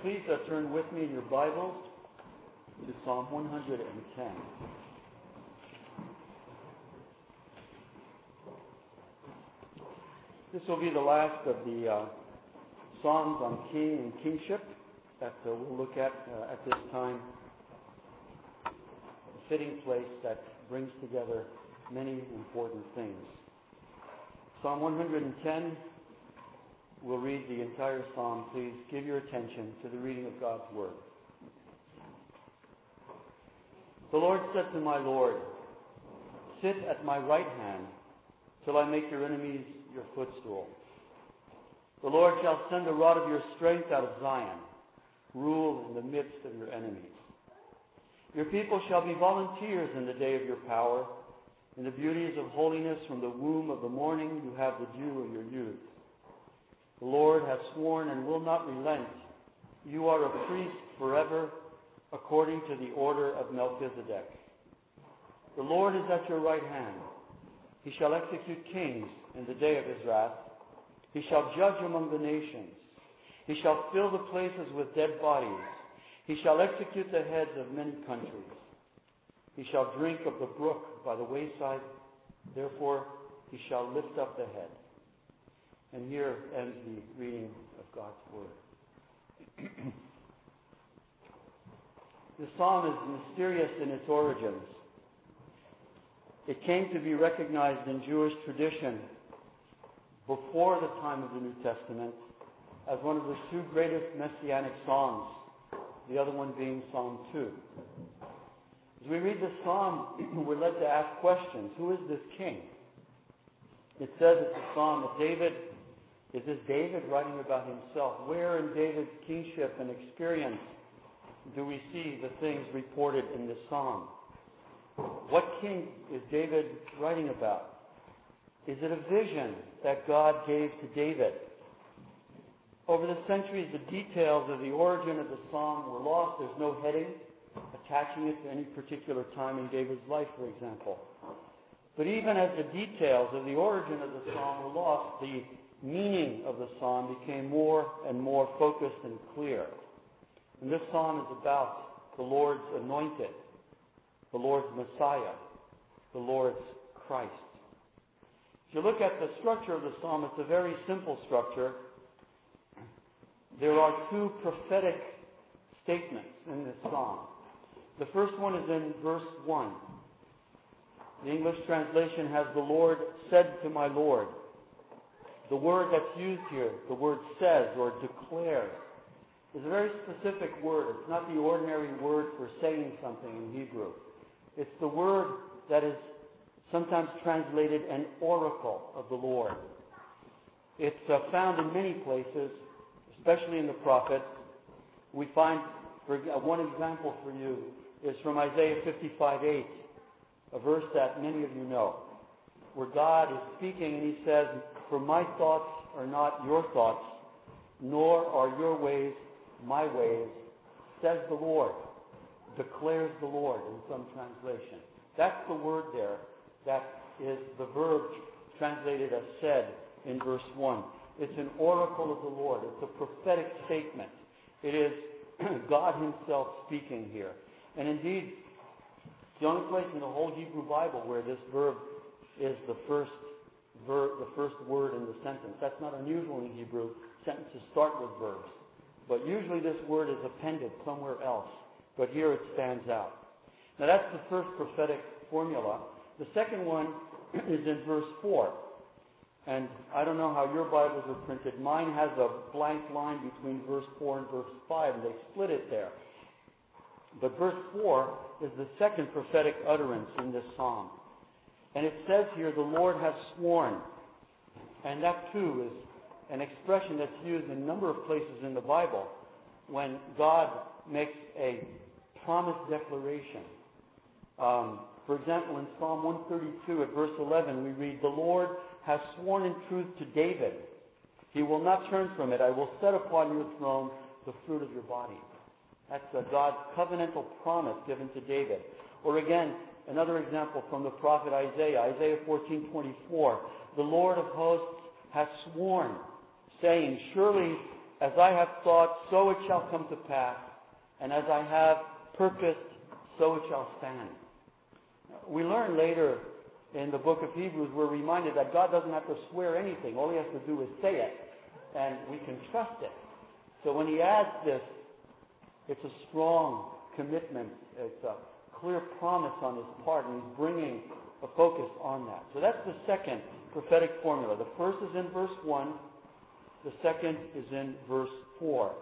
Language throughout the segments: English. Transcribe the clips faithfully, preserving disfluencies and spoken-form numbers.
Please uh, turn with me in your Bibles to Psalm one hundred ten. This will be the last of the uh, Psalms on king and kingship that uh, we'll look at uh, at this time. A fitting place that brings together many important things. Psalm one hundred ten, we'll read the entire psalm. Please give your attention to the reading of God's Word. The Lord said to my Lord, "Sit at my right hand till I make your enemies your footstool. The Lord shall send a rod of your strength out of Zion, rule in the midst of your enemies. Your people shall be volunteers in the day of your power. In the beauties of holiness from the womb of the morning you have the dew of your youth. The Lord has sworn and will not relent. You are a priest forever, according to the order of Melchizedek. The Lord is at your right hand. He shall execute kings in the day of his wrath. He shall judge among the nations. He shall fill the places with dead bodies. He shall execute the heads of many countries. He shall drink of the brook by the wayside. Therefore he shall lift up the head." And here ends the reading of God's Word. The psalm is mysterious in its origins. It came to be recognized in Jewish tradition before the time of the New Testament as one of the two greatest messianic psalms, the other one being Psalm two. As we read this psalm, we're led to ask questions. Who is this king? It says it's a psalm of David. Is this David writing about himself? Where in David's kingship and experience do we see the things reported in this psalm? What king is David writing about? Is it a vision that God gave to David? Over the centuries, the details of the origin of the psalm were lost. There's no heading attaching it to any particular time in David's life, for example. But even as the details of the origin of the psalm were lost, the meaning of the psalm became more and more focused and clear. And this psalm is about the Lord's anointed, the Lord's Messiah, the Lord's Christ. If you look at the structure of the psalm, it's a very simple structure. There are two prophetic statements in this psalm. The first one is in verse one. The English translation has, "The Lord said to my Lord." The word that's used here, the word "says" or "declares," is a very specific word. It's not the ordinary word for saying something in Hebrew. It's the word that is sometimes translated an oracle of the Lord. It's uh, found in many places, especially in the prophets. We find, for uh, one example for you, is from Isaiah fifty-five eight, a verse that many of you know, where God is speaking and he says, "For my thoughts are not your thoughts, nor are your ways my ways, says the Lord," declares the Lord in some translation. That's the word there. That is the verb translated as "said" in verse one. It's an oracle of the Lord. It's a prophetic statement. It is God himself speaking here. And indeed, it's the only place in the whole Hebrew Bible where this verb is the first verb, the first word in the sentence. That's not unusual in Hebrew. Sentences start with verbs. But usually this word is appended somewhere else. But here it stands out. Now that's the first prophetic formula. The second one is in verse four. And I don't know how your Bibles are printed. Mine has a blank line between verse four and verse five, and they split it there. But verse four is the second prophetic utterance in this psalm. And it says here, "The Lord has sworn." And that too is an expression that's used in a number of places in the Bible when God makes a promise declaration. Um, for example, in Psalm one thirty-two at verse eleven, we read, "The Lord has sworn in truth to David. He will not turn from it. I will set upon your throne the fruit of your body." That's a God's covenantal promise given to David. Or again, another example from the prophet Isaiah, Isaiah fourteen twenty-four. "The Lord of hosts has sworn, saying, surely As I have thought, so it shall come to pass, and as I have purposed, so it shall stand. We learn later in the book of Hebrews, we're reminded that God doesn't have to swear anything. All he has to do is say it, and we can trust it. So when he adds this, it's a strong commitment. It's a clear promise on his part, and he's bringing a focus on that. So that's the second prophetic formula. The first is in verse one. The second is in verse four.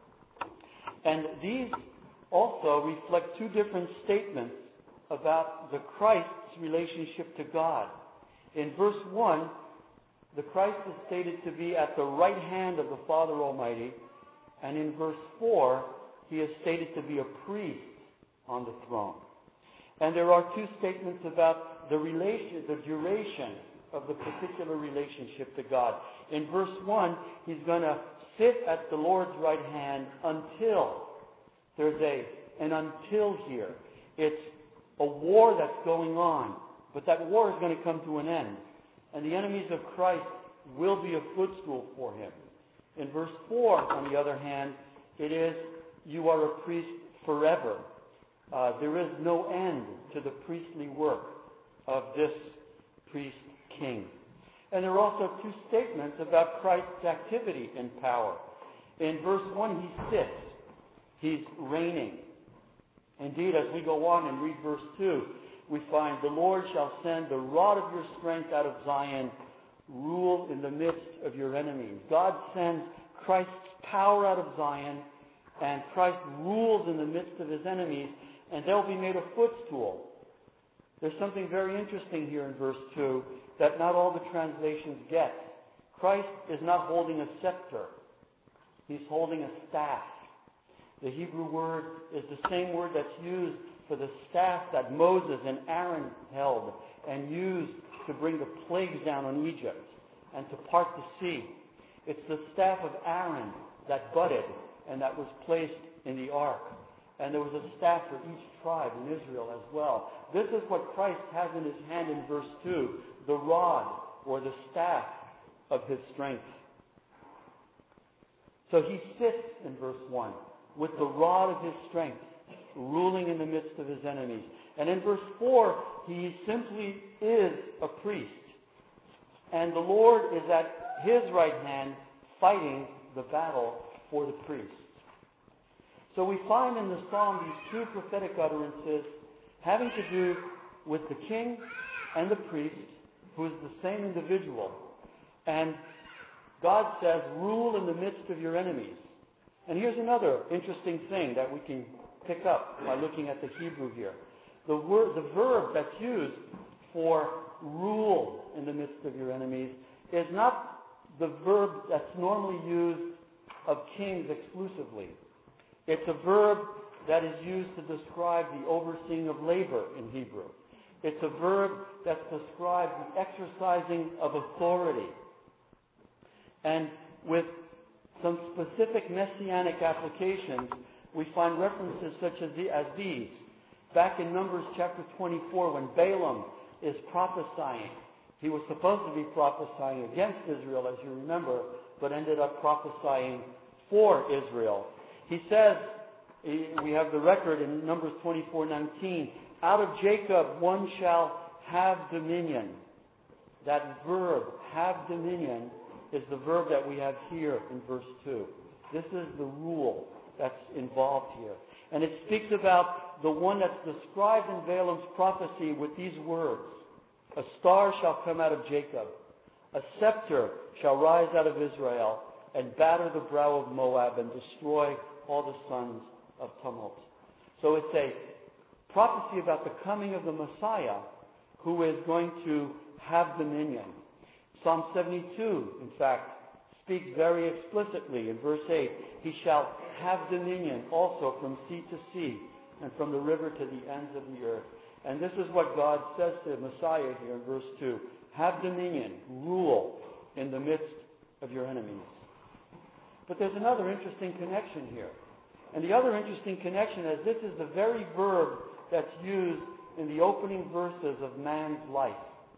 And these also reflect two different statements about the Christ's relationship to God. In verse one, the Christ is stated to be at the right hand of the Father Almighty, and in verse four, he is stated to be a priest on the throne. And there are two statements about the relation, the duration of the particular relationship to God. In verse one, he's going to sit at the Lord's right hand until there's a an until here. It's a war that's going on, but that war is going to come to an end. And the enemies of Christ will be a footstool for him. In verse four, on the other hand, it is, you are a priest forever. Uh, there is no end to the priestly work of this priest king. And there are also two statements about Christ's activity in power. In verse one, he sits. He's reigning. Indeed, as we go on and read verse two, we find, the Lord shall send the rod of your strength out of Zion, rule in the midst of your enemies. God sends Christ's power out of Zion, and Christ rules in the midst of his enemies, and they'll be made a footstool. There's something very interesting here in verse two that not all the translations get. Christ is not holding a scepter. He's holding a staff. The Hebrew word is the same word that's used for the staff that Moses and Aaron held and used to bring the plagues down on Egypt and to part the sea. It's the staff of Aaron that budded and that was placed in the ark. And there was a staff for each tribe in Israel as well. This is what Christ has in his hand in verse two, the rod or the staff of his strength. So he sits in verse one with the rod of his strength, ruling in the midst of his enemies. And in verse four, he simply is a priest. And the Lord is at his right hand fighting the battle for the priests. So we find in the psalm these two prophetic utterances having to do with the king and the priest, who is the same individual. And God says, rule in the midst of your enemies. And here's another interesting thing that we can pick up by looking at the Hebrew here. The word, the verb that's used for rule in the midst of your enemies is not the verb that's normally used of kings exclusively. It's a verb that is used to describe the overseeing of labor in Hebrew. It's a verb that describes the exercising of authority. And with some specific messianic applications, we find references such as, the, as these. Back in Numbers chapter twenty-four, when Balaam is prophesying, he was supposed to be prophesying against Israel, as you remember, but ended up prophesying for Israel. He says, we have the record in Numbers twenty-four nineteen, out of Jacob one shall have dominion. That verb, have dominion, is the verb that we have here in verse two. This is the rule that's involved here. And it speaks about the one that's described in Balaam's prophecy with these words. A star shall come out of Jacob. A scepter shall rise out of Israel and batter the brow of Moab and destroy all the sons of tumult. So it's a prophecy about the coming of the Messiah who is going to have dominion. Psalm seventy-two, in fact, speaks very explicitly in verse eight. He shall have dominion also from sea to sea and from the river to the ends of the earth. And this is what God says to the Messiah here in verse two. Have dominion, rule in the midst of your enemies. But there's another interesting connection here. And the other interesting connection is this is the very verb that's used in the opening verses of man's life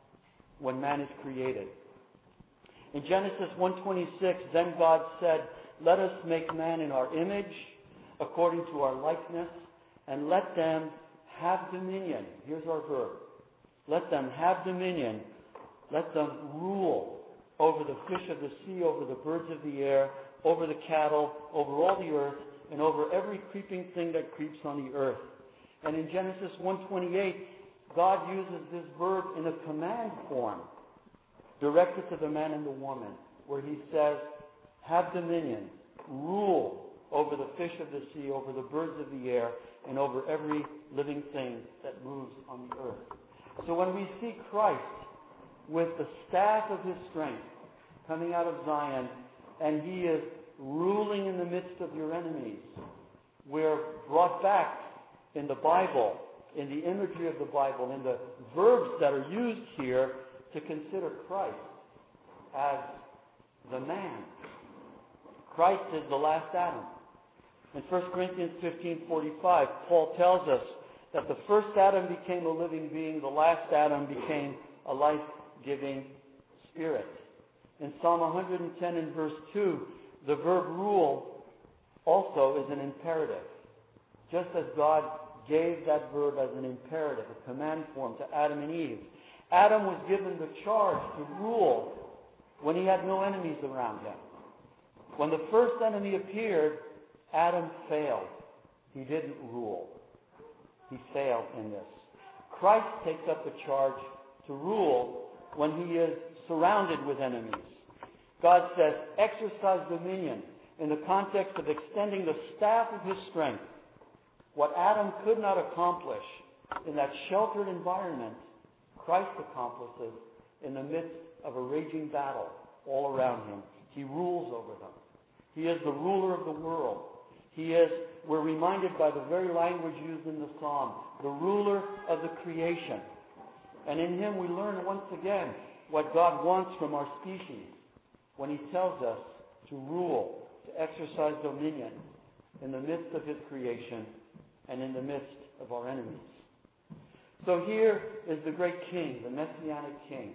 when man is created. In Genesis one twenty-six, then God said, let us make man in our image, according to our likeness, and let them have dominion. Here's our verb. Let them have dominion. Let them rule over the fish of the sea, over the birds of the air, over the cattle, over all the earth, and over every creeping thing that creeps on the earth. And in Genesis one twenty-eight, God uses this verb in a command form, directed to the man and the woman, where he says, have dominion, rule over the fish of the sea, over the birds of the air, and over every living thing that moves on the earth. So when we see Christ with the staff of his strength coming out of Zion, and he is ruling in the midst of your enemies, we're brought back in the Bible, in the imagery of the Bible, in the verbs that are used here, to consider Christ as the man. Christ is the last Adam. In First Corinthians fifteen forty-five, Paul tells us that the first Adam became a living being, the last Adam became a life-giving spirit. In Psalm one hundred ten and verse two, the verb rule also is an imperative. Just as God gave that verb as an imperative, a command form to Adam and Eve, Adam was given the charge to rule when he had no enemies around him. When the first enemy appeared, Adam failed. He didn't rule. He failed in this. Christ takes up the charge to rule when he is surrounded with enemies. God says, exercise dominion in the context of extending the staff of his strength. What Adam could not accomplish in that sheltered environment, Christ accomplishes in the midst of a raging battle all around him. He rules over them. He is the ruler of the world. He is, we're reminded by the very language used in the psalm, the ruler of the creation. And in him we learn once again what God wants from our species when he tells us to rule, to exercise dominion in the midst of his creation and in the midst of our enemies. So here is the great king, the messianic king,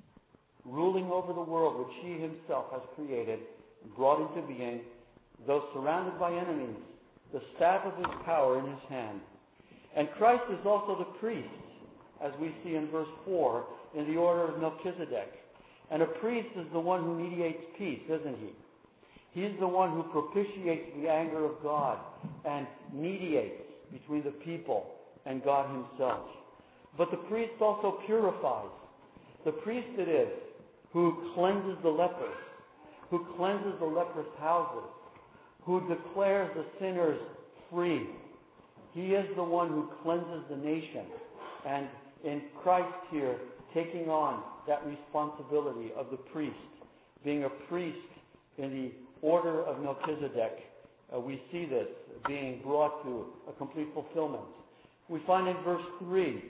ruling over the world which he himself has created and brought into being, though surrounded by enemies, the staff of his power in his hand. And Christ is also the priest, as we see in verse four, in the order of Melchizedek. And a priest is the one who mediates peace, isn't he? He's the one who propitiates the anger of God and mediates between the people and God himself. But the priest also purifies. The priest it is who cleanses the lepers, who cleanses the leprous houses, who declares the sinners free. He is the one who cleanses the nation. And in Christ here, taking on that responsibility of the priest, being a priest in the order of Melchizedek, uh, we see this being brought to a complete fulfillment. We find in verse three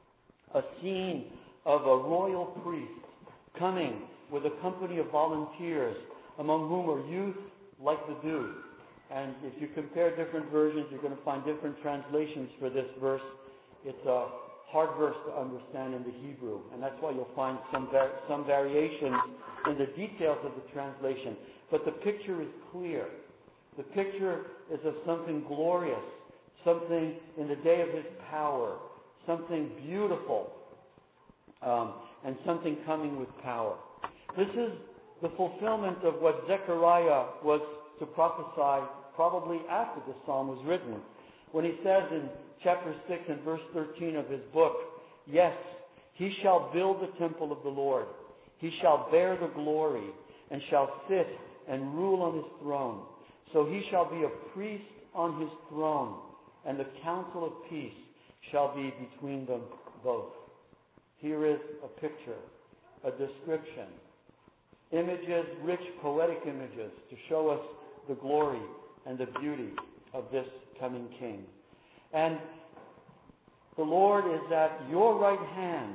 a scene of a royal priest coming with a company of volunteers, among whom are youth like the dew. And if you compare different versions, you're going to find different translations for this verse. It's a hard verse to understand in the Hebrew, and that's why you'll find some var- some variations in the details of the translation. But the picture is clear. The picture is of something glorious, something in the day of his power, something beautiful, um, and something coming with power. This is the fulfillment of what Zechariah was to prophesy probably after the psalm was written, when he says in chapter six and verse thirteen of his book, yes, he shall build the temple of the Lord. He shall bear the glory and shall sit and rule on his throne. So he shall be a priest on his throne, and the counsel of peace shall be between them both. Here is a picture, a description, images, rich poetic images to show us the glory and the beauty of this coming king. And the Lord is at your right hand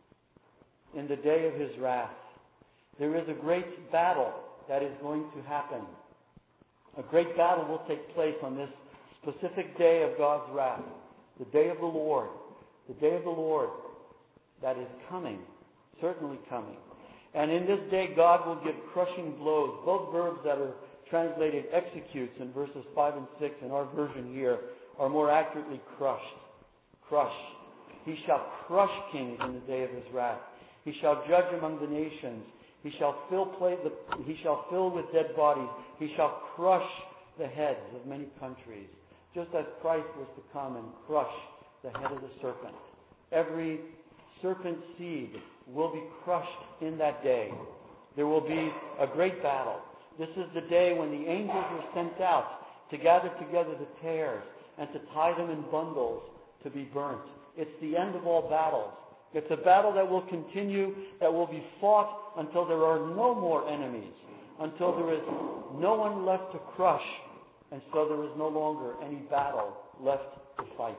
in the day of his wrath. There is a great battle that is going to happen. A great battle will take place on this specific day of God's wrath, the day of the Lord, the day of the Lord that is coming, certainly coming. And in this day, God will give crushing blows, both verbs that are translated executes in verses five and six in our version here are more accurately crushed. Crush. He shall crush kings in the day of his wrath. He shall judge among the nations. He shall fill play the, he shall fill with dead bodies. He shall crush the heads of many countries, just as Christ was to come and crush the head of the serpent. Every serpent seed will be crushed in that day. There will be a great battle. This is the day when the angels are sent out to gather together the tares and to tie them in bundles to be burnt. It's the end of all battles. It's a battle that will continue, that will be fought until there are no more enemies, until there is no one left to crush, and so there is no longer any battle left to fight.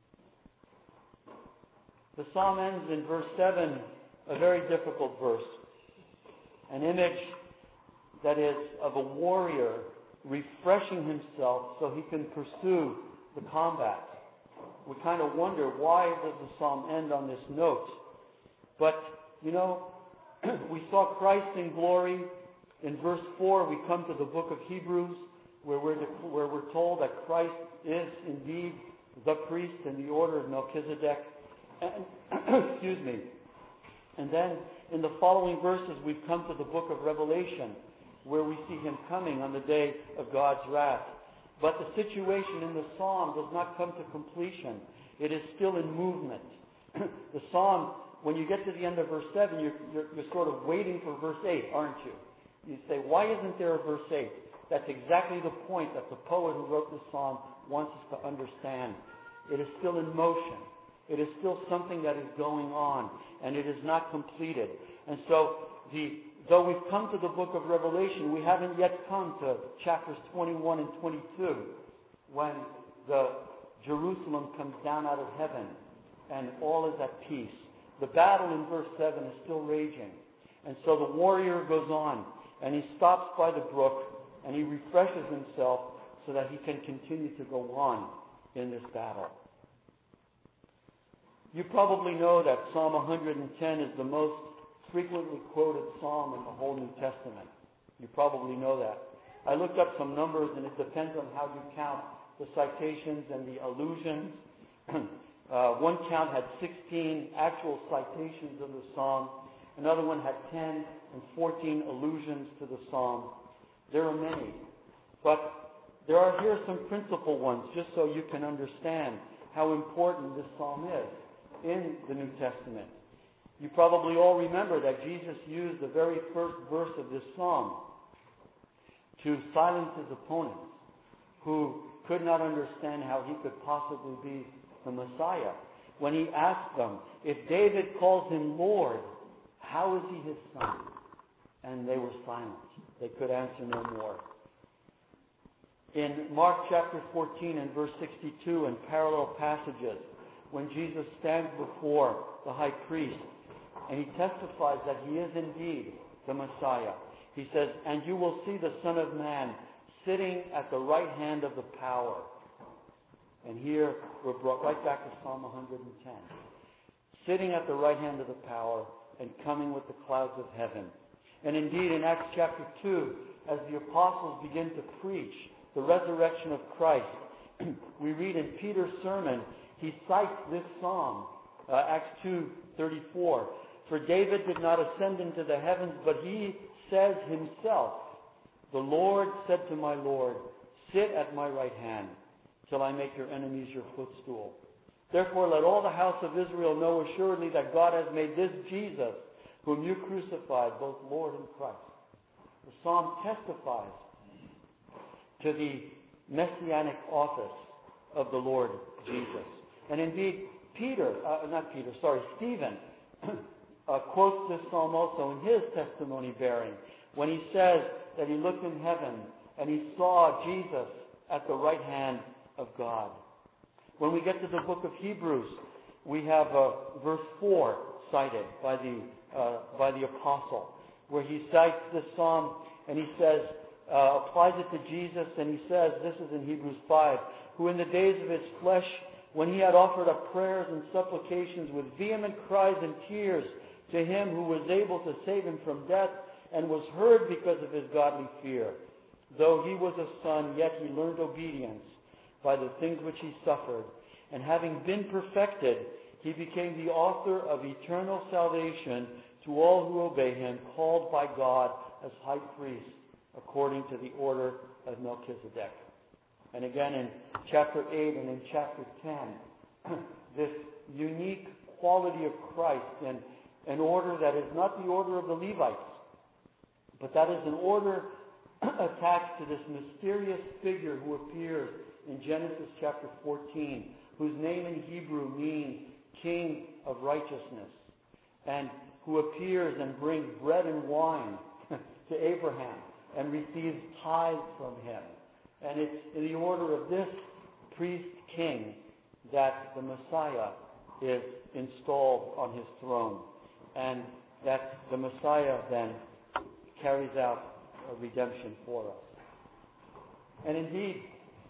The psalm ends in verse seven, a very difficult verse. An image that is of a warrior refreshing himself so he can pursue the combat. We kind of wonder, why does the psalm end on this note? But, you know, we saw Christ in glory. In verse four, we come to the book of Hebrews, where we're, where we're told that Christ is indeed the priest in the order of Melchizedek. And, excuse me. And then, in the following verses, we've come to the book of Revelation, where we see him coming on the day of God's wrath. But the situation in the psalm does not come to completion. It is still in movement. The psalm, when you get to the end of verse seven, you're, you're, you're sort of waiting for verse eight, aren't you? You say, why isn't there a verse eight? That's exactly the point that the poet who wrote this psalm wants us to understand. It is still in motion. It is still something that is going on, and it is not completed. And so, the Though we've come to the book of Revelation, we haven't yet come to chapters twenty-one and twenty-two, when the Jerusalem comes down out of heaven and all is at peace. The battle in verse seven is still raging. And so the warrior goes on, and he stops by the brook, and he refreshes himself so that he can continue to go on in this battle. You probably know that Psalm one hundred ten is the most frequently quoted psalm in the whole New Testament. You probably know that. I looked up some numbers, and it depends on how you count the citations and the allusions. uh, one count had sixteen actual citations of the psalm. Another one had ten and fourteen allusions to the psalm. There are many. But there are here some principal ones, just so you can understand how important this psalm is in the New Testament. You probably all remember that Jesus used the very first verse of this psalm to silence his opponents, who could not understand how he could possibly be the Messiah. When he asked them, if David calls him Lord, how is he his son? And they were silent. They could answer no more. In Mark chapter fourteen and verse sixty-two and parallel passages, when Jesus stands before the high priest, and he testifies that he is indeed the Messiah. He says, and you will see the Son of Man sitting at the right hand of the power. And here we're brought right back to Psalm one hundred ten. Sitting at the right hand of the power and coming with the clouds of heaven. And indeed in Acts chapter two, as the apostles begin to preach the resurrection of Christ, we read in Peter's sermon, he cites this psalm, uh, Acts two thirty-four. For David did not ascend into the heavens, but he says himself, the Lord said to my Lord, sit at my right hand till I make your enemies your footstool. Therefore let all the house of Israel know assuredly that God has made this Jesus, whom you crucified, both Lord and Christ. The psalm testifies to the messianic office of the Lord Jesus. And indeed, Peter, uh, not Peter, sorry, Stephen, uh, quotes this psalm also in his testimony bearing, when he says that he looked in heaven and he saw Jesus at the right hand of God. When we get to the book of Hebrews, we have uh, verse four cited by the uh, by the apostle, where he cites this psalm and he says, uh, applies it to Jesus, and he says, this is in Hebrews five, who in the days of his flesh, when he had offered up prayers and supplications with vehement cries and tears to him who was able to save him from death, and was heard because of his godly fear. though he was a son, yet he learned obedience by the things which he suffered. And having been perfected, he became the author of eternal salvation to all who obey him, called by God as high priest, according to the order of Melchizedek. And again in chapter eight and in chapter ten, this unique quality of Christ in an order that is not the order of the Levites, but that is an order attached to this mysterious figure who appears in Genesis chapter fourteen, whose name in Hebrew means King of Righteousness, and who appears and brings bread and wine to Abraham and receives tithes from him. And it's in the order of this priest king that the Messiah is installed on his throne, and that the Messiah then carries out a redemption for us. And indeed,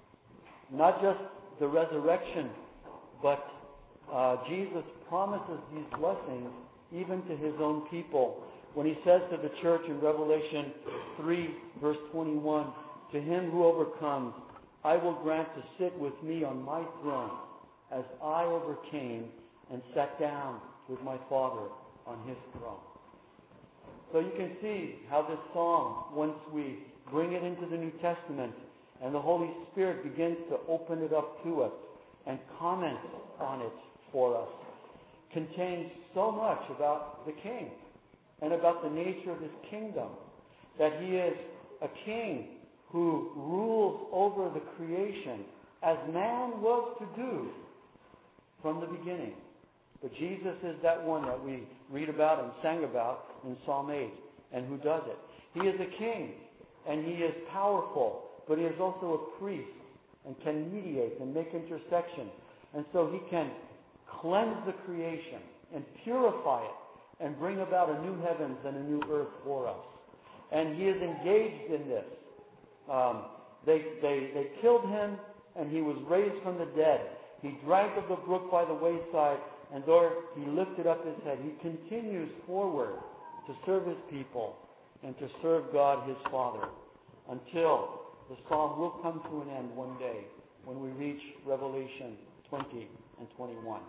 not just the resurrection, but uh, Jesus promises these blessings even to his own people when he says to the church in Revelation three, verse twenty-one, "To him who overcomes, I will grant to sit with me on my throne, as I overcame and sat down with my Father on his throne." So you can see how this psalm, once we bring it into the New Testament and the Holy Spirit begins to open it up to us and comment on it for us, contains so much about the King and about the nature of his kingdom, that he is a king who rules over the creation as man was to do from the beginning. But Jesus is that one that we read about and sang about in Psalm eight, and who does it. He is a king, and he is powerful, but he is also a priest and can mediate and make intercession. And so he can cleanse the creation and purify it and bring about a new heavens and a new earth for us. And he is engaged in this. Um, they, they, they killed him, and he was raised from the dead. He drank of the brook by the wayside, and there he lifted up his head. He continues forward to serve his people and to serve God his Father until the psalm will come to an end one day when we reach Revelation twenty and twenty-one.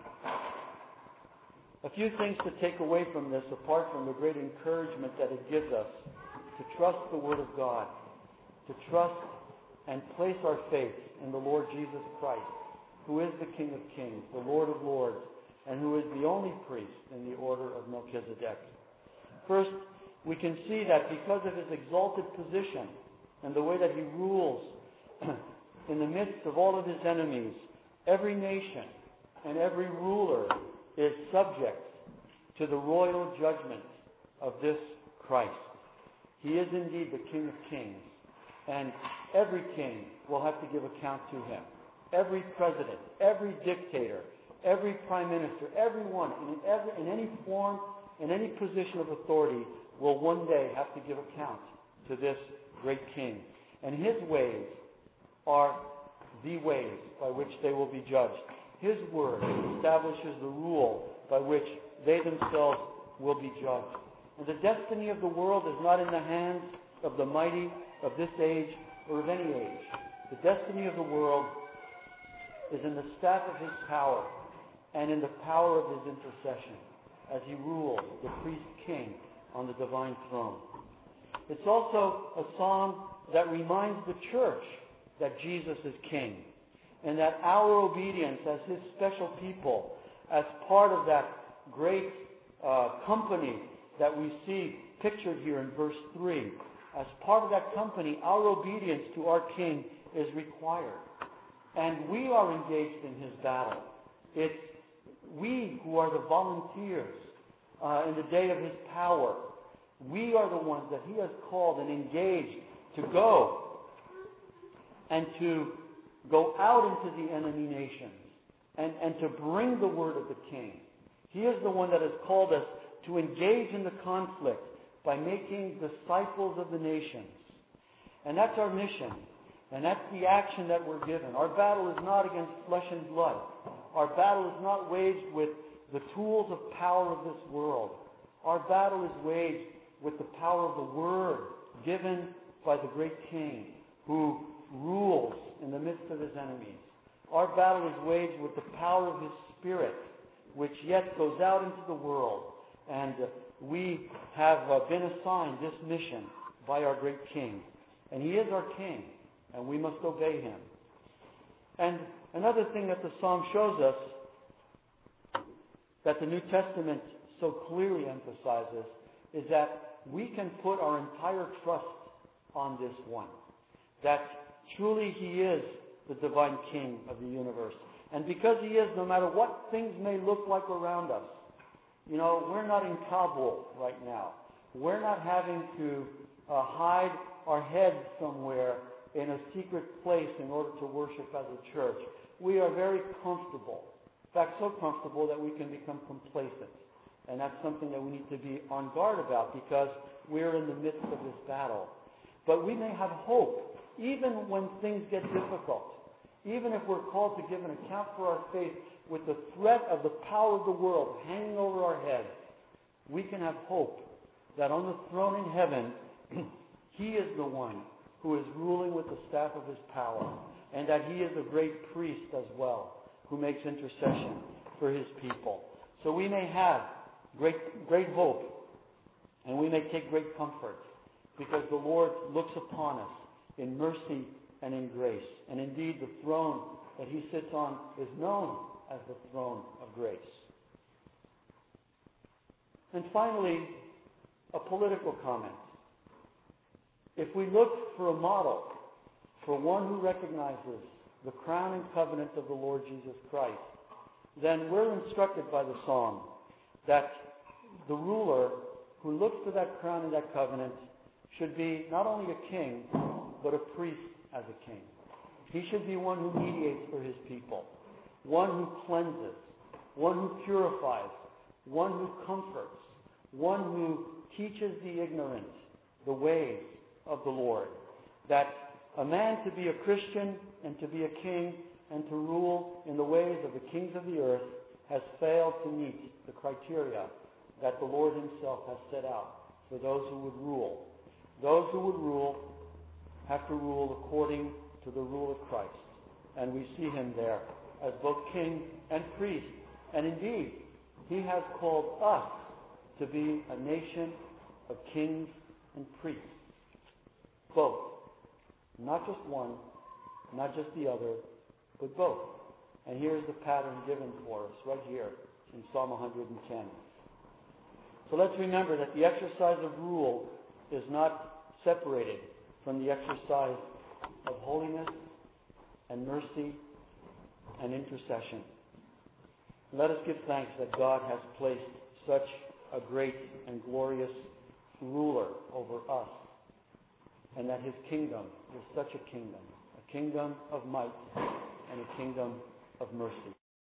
A few things to take away from this, apart from the great encouragement that it gives us to trust the Word of God, to trust and place our faith in the Lord Jesus Christ, who is the King of Kings, the Lord of Lords, and who is the only priest in the order of Melchizedek. First, we can see that because of his exalted position and the way that he rules in the midst of all of his enemies, every nation and every ruler is subject to the royal judgment of this Christ. He is indeed the King of Kings, and every king will have to give account to him. Every president, every dictator, every prime minister, everyone in, every, in any form, in any position of authority will one day have to give account to this great king. And his ways are the ways by which they will be judged. His word establishes the rule by which they themselves will be judged. And the destiny of the world is not in the hands of the mighty of this age or of any age. The destiny of the world is in the staff of his power and in the power of his intercession as he rules, the priest king, on the divine throne. It's also a psalm that reminds the church that Jesus is king, and that our obedience as his special people, as part of that great uh, company that we see pictured here in verse three, as part of that company, our obedience to our king is required. And we are engaged in his battle. It's we who are the volunteers uh, in the day of his power. We are the ones that he has called and engaged to go and to go out into the enemy nations and, and to bring the word of the king. He is the one that has called us to engage in the conflict by making disciples of the nations. And that's our mission. And that's the action that we're given. Our battle is not against flesh and blood. Our battle is not waged with the tools of power of this world. Our battle is waged with the power of the word given by the great King, who rules in the midst of his enemies. Our battle is waged with the power of his Spirit, which yet goes out into the world. And uh, we have uh, been assigned this mission by our great King. And he is our King, and we must obey him. And another thing that the Psalm shows us, that the New Testament so clearly emphasizes, is that we can put our entire trust on this one. That truly he is the divine King of the universe. And because he is, no matter what things may look like around us, you know, we're not in Kabul right now. We're not having to uh, hide our heads somewhere in a secret place in order to worship as a church. We are very comfortable. In fact, so comfortable that we can become complacent. And that's something that we need to be on guard about, because we're in the midst of this battle. But we may have hope, even when things get difficult. Even if we're called to give an account for our faith with the threat of the power of the world hanging over our heads, we can have hope that on the throne in heaven, he is the one who is ruling with the staff of his power, and that he is a great priest as well, who makes intercession for his people. So we may have great, great hope, and we may take great comfort, because the Lord looks upon us in mercy and in grace. And indeed, the throne that he sits on is known as the throne of grace. And finally, a political comment. If we look for a model for one who recognizes the crown and covenant of the Lord Jesus Christ, then we're instructed by the Psalm that the ruler who looks to that crown and that covenant should be not only a king, but a priest as a king. He should be one who mediates for his people, one who cleanses, one who purifies, one who comforts, one who teaches the ignorant the ways of the Lord. That a man to be a Christian and to be a king and to rule in the ways of the kings of the earth has failed to meet the criteria that the Lord himself has set out for those who would rule. Those who would rule have to rule according to the rule of Christ. And we see him there as both king and priest. And indeed, he has called us to be a nation of kings and priests. Both. Not just one, not just the other, but both. And here's the pattern given for us right here in Psalm one hundred ten. So let's remember that the exercise of rule is not separated from the exercise of holiness and mercy and intercession. Let us give thanks that God has placed such a great and glorious ruler over us, and that his kingdom is such a kingdom, a kingdom of might and a kingdom of mercy.